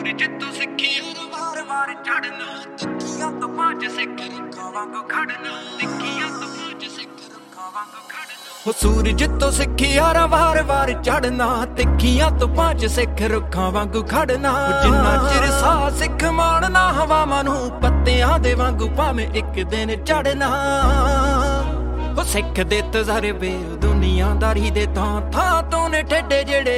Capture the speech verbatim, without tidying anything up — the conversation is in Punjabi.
ਜਿੱਤੋਂ ਸਿੱਖੀ ਵਾਰ ਵਾਰ ਚੜਨਾ ਤਿੱਖੀਆਂ ਤੋਂ ਪੰਜ ਸਿੱਖ ਰੁੱਖਾਂ ਵਾਂਗੂ ਖੜਨਾ ਤਿੱਖੀਆਂ ਤੋਂ ਪੰਜ ਸਿੱਖ ਰੁੱਖਾਂ ਵਾਂਗੂ ਖੜਨਾ ਹੋ ਸੂਰਜ ਤੋਂ ਸਿੱਖੀ ਯਾਰਾ ਵਾਰ ਵਾਰ ਚੜਨਾ ਤਿੱਖੀਆਂ ਤੋਂ ਪੰਜ ਸਿੱਖ ਰੁੱਖਾਂ ਵਾਂਗੂ ਖੜਨਾ ਜਿੰਨਾ ਚਿਰ ਸਾਹ ਸਿੱਖ ਮਾਣਨਾ ਹਵਾਵਾਂ ਨੂੰ ਪੱਤਿਆਂ ਦੇ ਵਾਂਗੂ ਭਾਵੇਂ ਇੱਕ ਦਿਨ ਚੜਨਾ ਉਹ ਸਿੱਖ ਦੇ ਤਜਰਬੇ ਦੁਨੀਆਦਾਰੀ ਦੇ ਥਾਂ ਥਾਂ ਤੋਂ ਨੇ ਠੇਡੇ ਜਿਹੜੇ